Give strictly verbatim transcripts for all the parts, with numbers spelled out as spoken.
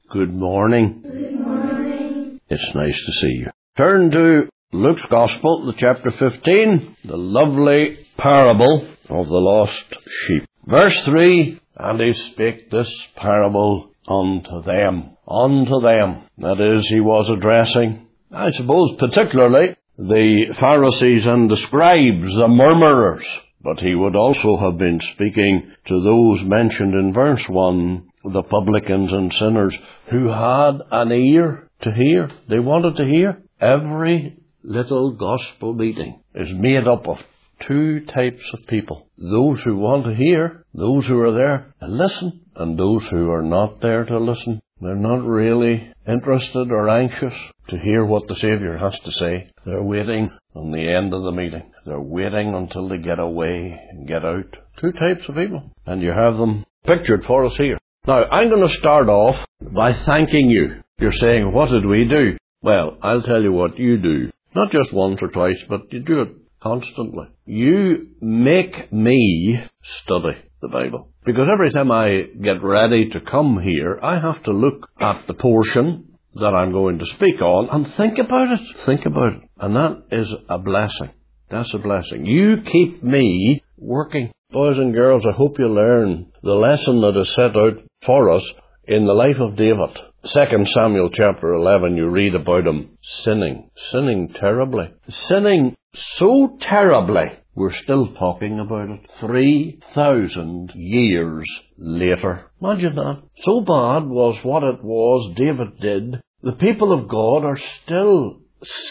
Good morning. Good morning. It's nice to see you. Turn to Luke's Gospel, the chapter fifteen, the lovely parable of the lost sheep. Verse three, and he spake this parable unto them. Unto them. That is, he was addressing, I suppose, particularly the Pharisees and the scribes, the murmurers. But he would also have been speaking to those mentioned in verse one, the publicans and sinners, who had an ear to hear. They wanted to hear. Every little gospel meeting is made up of two types of people. Those who want to hear, those who are there to listen, and those who are not there to listen. They're not really interested or anxious to hear what the Saviour has to say. They're waiting on the end of the meeting. They're waiting until they get away and get out. Two types of people. And you have them pictured for us here. Now, I'm going to start off by thanking you. You're saying, what did we do? Well, I'll tell you what you do. Not just once or twice, but you do it constantly. You make me study the Bible. Because every time I get ready to come here, I have to look at the portion that I'm going to speak on and think about it. Think about it. And that is a blessing. That's a blessing. You keep me working. Boys and girls, I hope you learn the lesson that is set out for us in the life of David. Second Samuel chapter eleven, you read about him sinning. Sinning terribly. Sinning so terribly, we're still talking about it three thousand years later. Imagine that. So bad was what it was David did. The people of God are still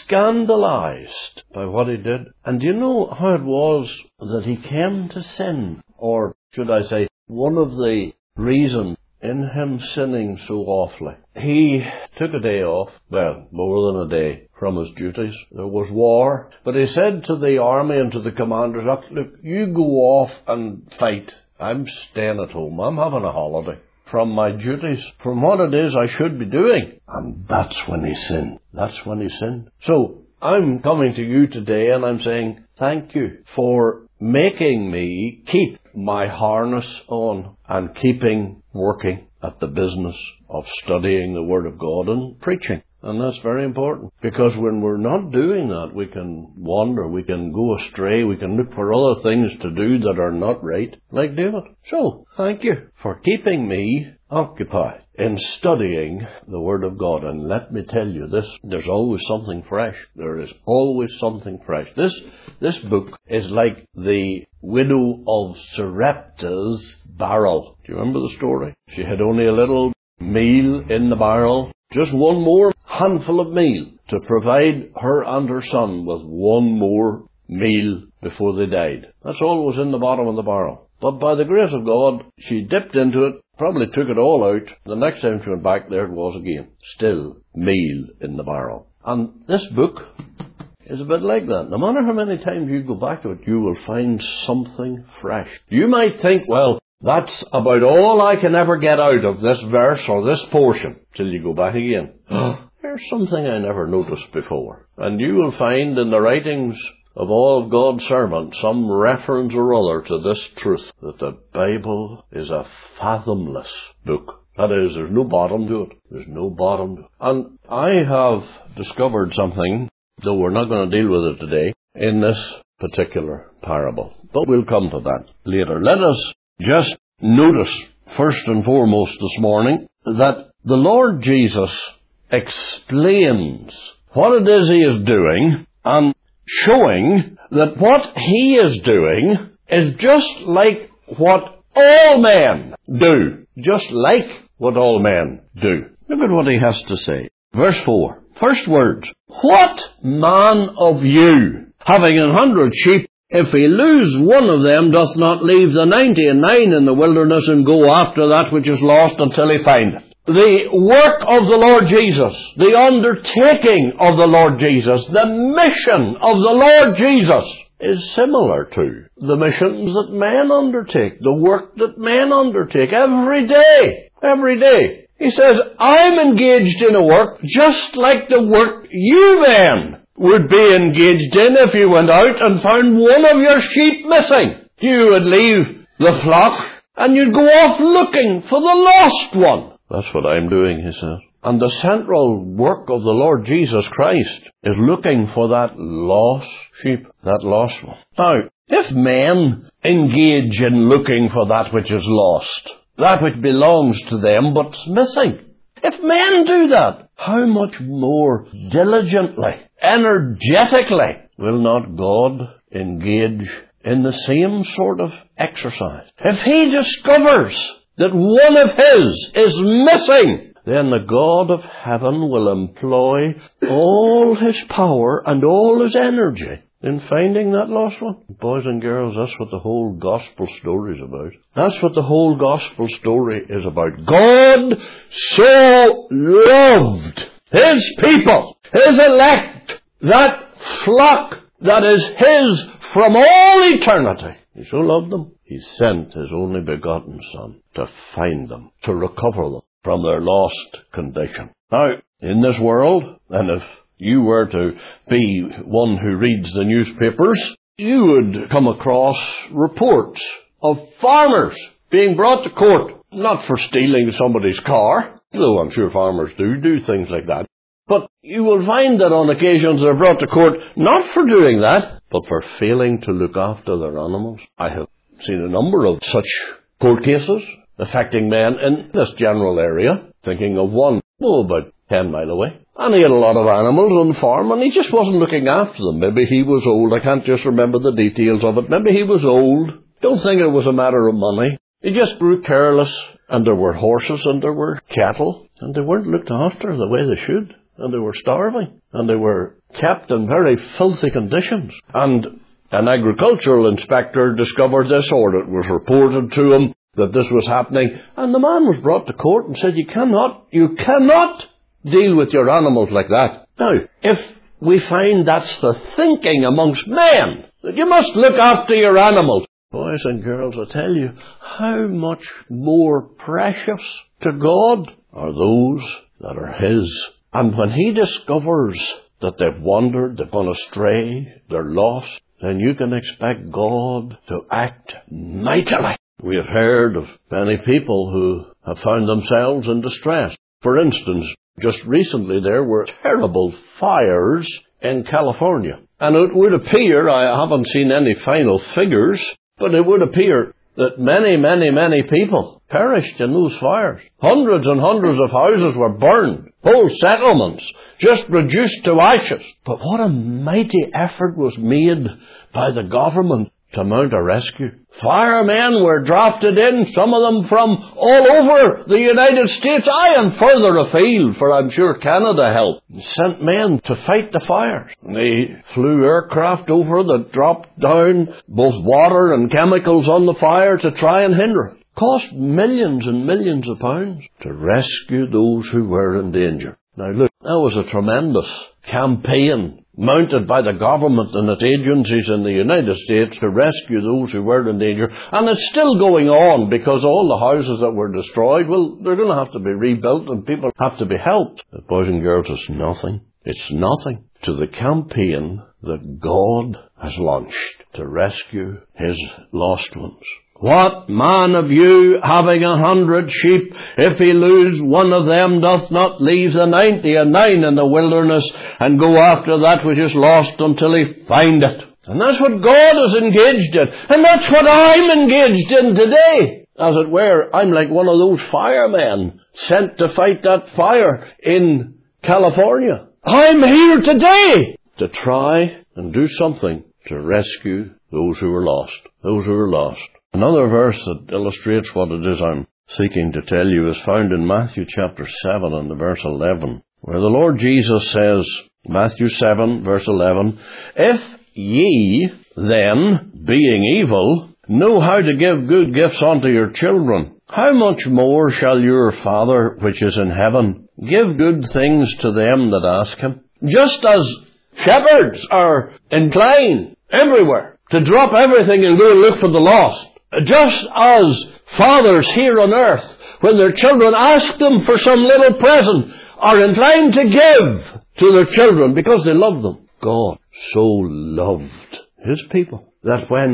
scandalized by what he did. And do you know how it was that he came to sin? Or should I say, one of the reasons in him sinning so awfully. He took a day off, well, more than a day, from his duties. There was war. But he said to the army and to the commanders, look, you go off and fight. I'm staying at home. I'm having a holiday from my duties, from what it is I should be doing. And that's when he sinned. That's when he sinned. So, I'm coming to you today and I'm saying, thank you for making me keep my harness on and keeping working at the business of studying the Word of God and preaching. And that's very important. Because when we're not doing that, we can wander, we can go astray, we can look for other things to do that are not right, like David. So, thank you for keeping me occupied in studying the Word of God. And let me tell you this, there's always something fresh. There is always something fresh. This, this book is like the widow of Sarepta's barrel. Do you remember the story? She had only a little meal in the barrel. Just one more handful of meal to provide her and her son with one more meal before they died. That's all was in the bottom of the barrel. But by the grace of God, she dipped into it, probably took it all out. The next time she went back, there it was again. Still meal in the barrel. And this book is a bit like that. No matter how many times you go back to it, you will find something fresh. You might think, well, that's about all I can ever get out of this verse or this portion, till you go back again. There's something I never noticed before. And you will find in the writings of all of God's servants some reference or other to this truth, that the Bible is a fathomless book. That is, there's no bottom to it. There's no bottom to it. And I have discovered something, though we're not going to deal with it today, in this particular parable. But we'll come to that later. Let us just notice, first and foremost this morning, that the Lord Jesus explains what it is he is doing and showing that what he is doing is just like what all men do. Just like what all men do. Look at what he has to say. Verse four. First words. What man of you, having an hundred sheep, if he lose one of them, doth not leave the ninety and nine in the wilderness and go after that which is lost until he find it? The work of the Lord Jesus, the undertaking of the Lord Jesus, the mission of the Lord Jesus is similar to the missions that men undertake, the work that men undertake every day, every day. He says, I'm engaged in a work just like the work you men would be engaged in if you went out and found one of your sheep missing. You would leave the flock and you'd go off looking for the lost one. That's what I'm doing, he says. And the central work of the Lord Jesus Christ is looking for that lost sheep, that lost one. Now, if men engage in looking for that which is lost, that which belongs to them but's missing, if men do that, how much more diligently, energetically will not God engage in the same sort of exercise? If he discovers that one of his is missing, then the God of heaven will employ all his power and all his energy in finding that lost one. Boys and girls, that's what the whole gospel story is about. That's what the whole gospel story is about. God so loved his people, his elect, that flock that is his from all eternity. He so loved them, he sent his only begotten Son to find them, to recover them from their lost condition. Now, in this world, and if you were to be one who reads the newspapers, you would come across reports of farmers being brought to court, not for stealing somebody's car, though I'm sure farmers do do things like that. But you will find that on occasions they're brought to court not for doing that, but for failing to look after their animals. I have seen a number of such court cases affecting men in this general area, thinking of one, oh, about ten mile away. And he had a lot of animals on the farm, and he just wasn't looking after them. Maybe he was old. I can't just remember the details of it. Maybe he was old. Don't think it was a matter of money. He just grew careless, and there were horses and there were cattle, and they weren't looked after the way they should, and they were starving, and they were kept in very filthy conditions. And an agricultural inspector discovered this, or it was reported to him that this was happening, and the man was brought to court and said, you cannot, you cannot deal with your animals like that. Now, if we find that's the thinking amongst men, that you must look after your animals, boys and girls, I tell you, how much more precious to God are those that are his. And when he discovers that they've wandered, they've gone astray, they're lost, then you can expect God to act mightily. We have heard of many people who have found themselves in distress. For instance, just recently there were terrible fires in California. And it would appear, I haven't seen any final figures, but it would appear that many, many, many people perished in those fires. Hundreds and hundreds of houses were burned. Whole settlements just reduced to ashes. But what a mighty effort was made by the government to mount a rescue. Firemen were drafted in, some of them from all over the United States, aye, and further afield, for I'm sure Canada helped, and sent men to fight the fires. They flew aircraft over that dropped down both water and chemicals on the fire to try and hinder it. Cost millions and millions of pounds to rescue those who were in danger. Now look, that was a tremendous campaign mounted by the government and its agencies in the United States to rescue those who were in danger. And it's still going on, because all the houses that were destroyed, well, they're going to have to be rebuilt and people have to be helped. But boys and girls, it's nothing. It's nothing to the campaign that God has launched to rescue his lost ones. What man of you, having a hundred sheep, if he lose one of them, doth not leave the ninety and nine in the wilderness, and go after that which is lost until he find it? And that's what God is engaged in. And that's what I'm engaged in today. As it were, I'm like one of those firemen sent to fight that fire in California. I'm here today to try and do something to rescue those who are lost. Those who are lost. Another verse that illustrates what it is I'm seeking to tell you is found in Matthew chapter seven and verse eleven, where the Lord Jesus says, Matthew seven, verse eleven, if ye then, being evil, know how to give good gifts unto your children, how much more shall your Father which is in heaven give good things to them that ask him? Just as shepherds are inclined everywhere to drop everything and go and look for the lost, just as fathers here on earth, when their children ask them for some little present, are inclined to give to their children because they love them, God so loved his people that when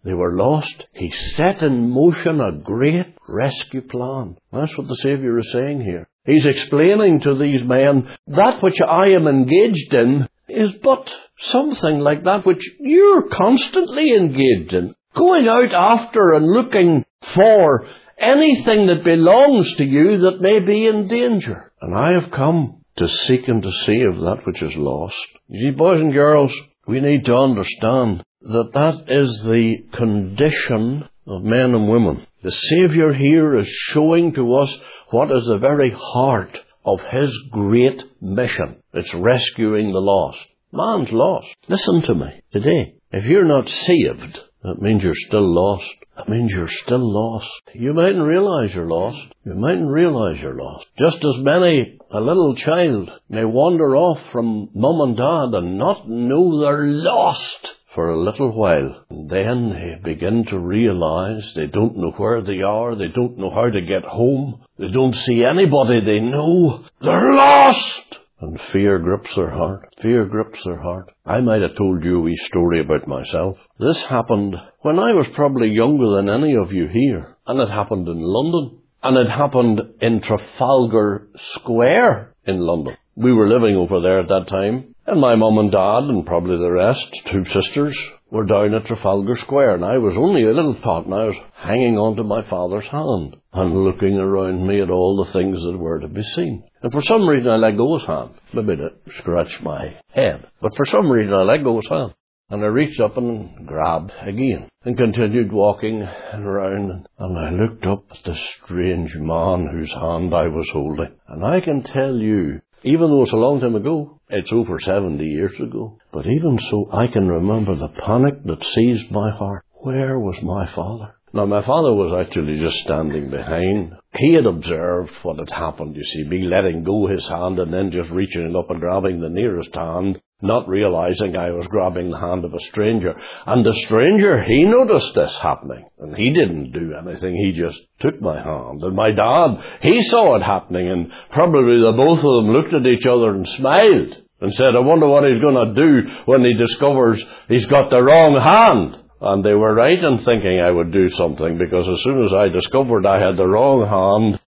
they were lost, He set in motion a great rescue plan. That's what the Saviour is saying here. He's explaining to these men, that which I am engaged in is but something like that which you're constantly engaged in. Going out after and looking for anything that belongs to you that may be in danger. And I have come to seek and to save that which is lost. You see, boys and girls, we need to understand that that is the condition of men and women. The Saviour here is showing to us what is the very heart of His great mission. It's rescuing the lost. Man's lost. Listen to me today. If you're not saved, that means you're still lost. That means you're still lost. You mightn't realize you're lost. You mightn't realize you're lost. Just as many, a little child may wander off from mum and dad and not know they're lost for a little while. And then they begin to realize they don't know where they are. They don't know how to get home. They don't see anybody they know. They're lost! And fear grips their heart. Fear grips their heart. I might have told you a wee story about myself. This happened when I was probably younger than any of you here. And it happened in London. And it happened in Trafalgar Square in London. We were living over there at that time. And my mum and dad, and probably the rest, two sisters, were down at Trafalgar Square. And I was only a little tot, and I was hanging on to my father's hand and looking around me at all the things that were to be seen. And for some reason I let go of his hand, maybe to scratch my head. But for some reason I let go of his hand. And I reached up and grabbed again and continued walking around. And I looked up at the strange man whose hand I was holding. And I can tell you, even though it's a long time ago, it's over seventy years ago, but even so I can remember the panic that seized my heart. Where was my father? Now, my father was actually just standing behind. He had observed what had happened, you see, me letting go his hand and then just reaching up and grabbing the nearest hand, not realizing I was grabbing the hand of a stranger. And the stranger, he noticed this happening, and he didn't do anything. He just took my hand. And my dad, he saw it happening, and probably the both of them looked at each other and smiled and said, I wonder what he's going to do when he discovers he's got the wrong hand. And they were right in thinking I would do something, because as soon as I discovered I had the wrong hand,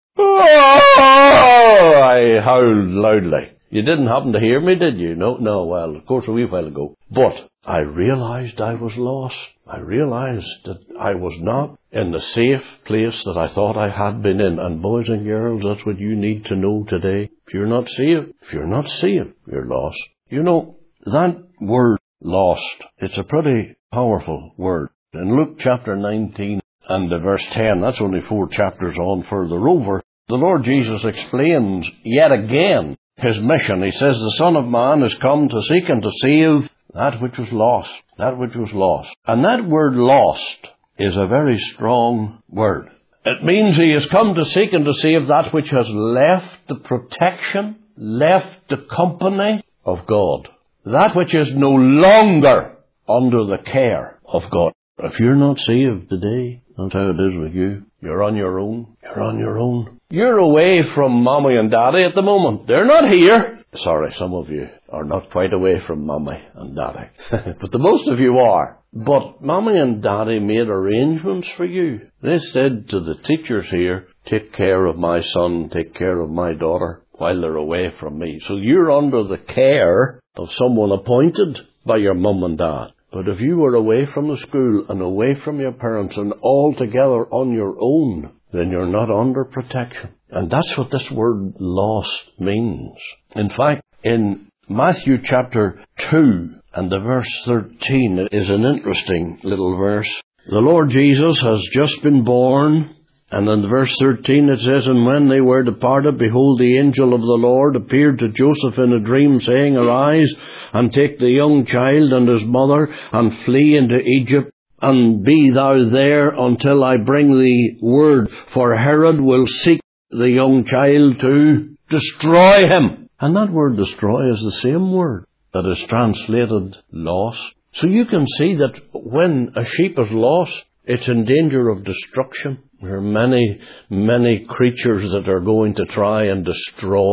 oh, I howled loudly. You didn't happen to hear me, did you? No, no, well, of course, a wee while ago. But I realized I was lost. I realized that I was not in the safe place that I thought I had been in. And boys and girls, that's what you need to know today. If you're not saved, if you're not saved, you're lost. You know, that word lost, it's a pretty powerful word. In Luke chapter nineteen and verse ten, that's only four chapters on further over, the Lord Jesus explains yet again His mission. He says, the Son of Man is come to seek and to save that which was lost. That which was lost. And that word lost is a very strong word. It means He has come to seek and to save that which has left the protection, left the company of God. That which is no longer under the care of God. If you're not saved today, that's how it is with you. You're on your own. You're on your own. You're away from Mommy and Daddy at the moment. They're not here. Sorry, some of you are not quite away from Mommy and Daddy. But the most of you are. But Mommy and Daddy made arrangements for you. They said to the teachers here, take care of my son, take care of my daughter while they're away from me. So you're under the care of someone appointed by your mum and dad. But if you were away from the school and away from your parents and altogether on your own, then you're not under protection. And that's what this word lost means. In fact, in Matthew chapter two and the verse thirteen, it is an interesting little verse. The Lord Jesus has just been born. And in verse thirteen it says, and when they were departed, behold, the angel of the Lord appeared to Joseph in a dream, saying, arise, and take the young child and his mother, and flee into Egypt, and be thou there until I bring thee word, for Herod will seek the young child to destroy him. And that word destroy is the same word that is translated lost. So you can see that when a sheep is lost, it's in danger of destruction. There are many, many creatures that are going to try and destroy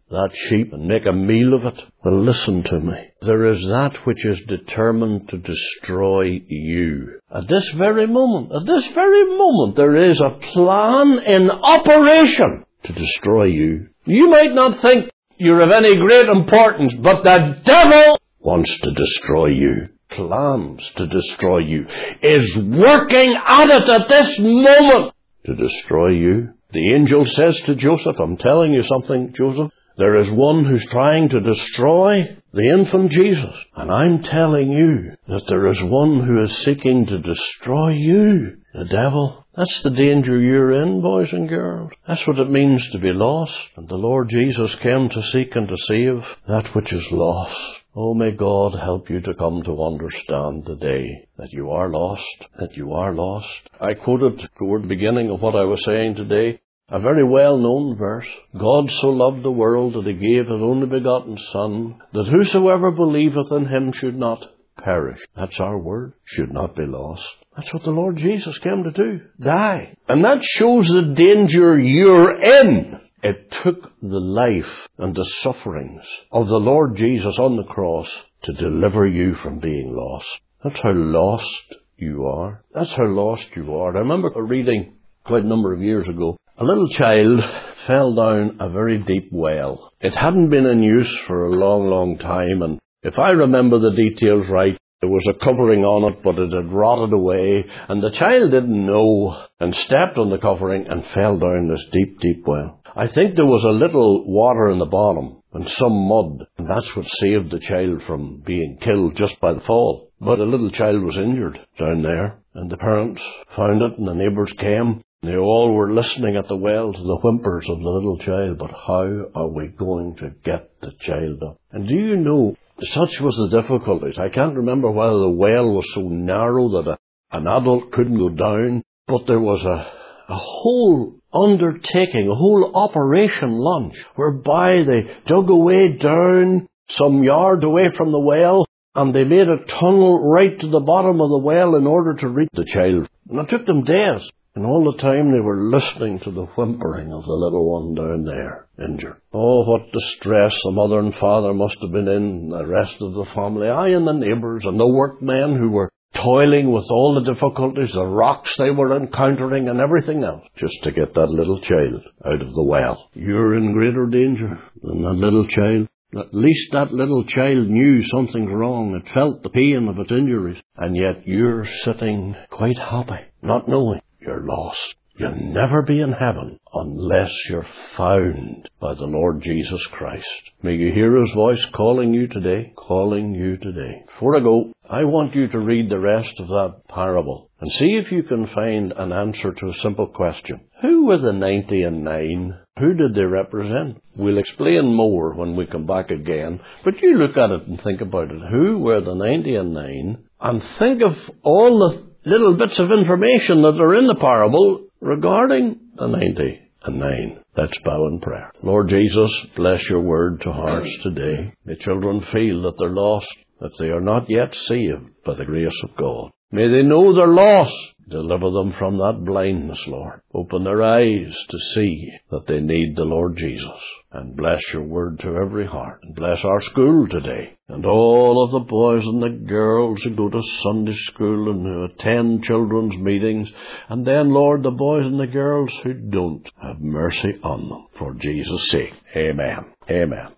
that sheep and make a meal of it. Well, listen to me. There is that which is determined to destroy you. At this very moment, at this very moment, there is a plan in operation to destroy you. You might not think you're of any great importance, but the devil wants to destroy you. Plans to destroy you. Is working at it at this moment to destroy you. The angel says to Joseph, I'm telling you something, Joseph. There is one who's trying to destroy the infant Jesus. And I'm telling you that there is one who is seeking to destroy you, the devil. That's the danger you're in, boys and girls. That's what it means to be lost. And the Lord Jesus came to seek and to save that which is lost. Oh, may God help you to come to understand today that you are lost, that you are lost. I quoted toward the beginning of what I was saying today, a very well-known verse. God so loved the world that he gave his only begotten Son, that whosoever believeth in him should not perish. That's our word. Should not be lost. That's what the Lord Jesus came to do. Die. And that shows the danger you're in. It took the life and the sufferings of the Lord Jesus on the cross to deliver you from being lost. That's how lost you are. That's how lost you are. I remember reading quite a number of years ago, a little child fell down a very deep well. It hadn't been in use for a long, long time, and if I remember the details right, there was a covering on it, but it had rotted away, and the child didn't know and stepped on the covering and fell down this deep, deep well. I think there was a little water in the bottom and some mud, and that's what saved the child from being killed just by the fall. But a little child was injured down there, and the parents found it, and the neighbours came. They all were listening at the well to the whimpers of the little child, but how are we going to get the child up? And do you know, such was the difficulties. I can't remember whether the well was so narrow that a, an adult couldn't go down, but there was a, a whole undertaking, a whole operation launch, whereby they dug away down some yards away from the well, and they made a tunnel right to the bottom of the well in order to reach the child. And it took them days. And all the time they were listening to the whimpering of the little one down there, injured. Oh, what distress the mother and father must have been in, and the rest of the family, aye, and the neighbours, and the workmen who were toiling with all the difficulties, the rocks they were encountering, and everything else, just to get that little child out of the well. You're in greater danger than that little child. At least that little child knew something's wrong. It felt the pain of its injuries. And yet you're sitting quite happy, not knowing you're lost. You'll never be in heaven unless you're found by the Lord Jesus Christ. May you hear his voice calling you today, calling you today. Before I go, I want you to read the rest of that parable and see if you can find an answer to a simple question. Who were the ninety and nine? Who did they represent? We'll explain more when we come back again, but you look at it and think about it. Who were the ninety and nine? And think of all the little bits of information that are in the parable regarding the ninety and nine. Let's bow in prayer. Lord Jesus, bless your word to hearts today. May children feel that they're lost, that they are not yet saved by the grace of God. May they know they're lost. Deliver them from that blindness, Lord. Open their eyes to see that they need the Lord Jesus. And bless your word to every heart. And bless our school today. And all of the boys and the girls who go to Sunday school and who attend children's meetings. And then, Lord, the boys and the girls who don't. Have mercy on them. For Jesus' sake. Amen. Amen.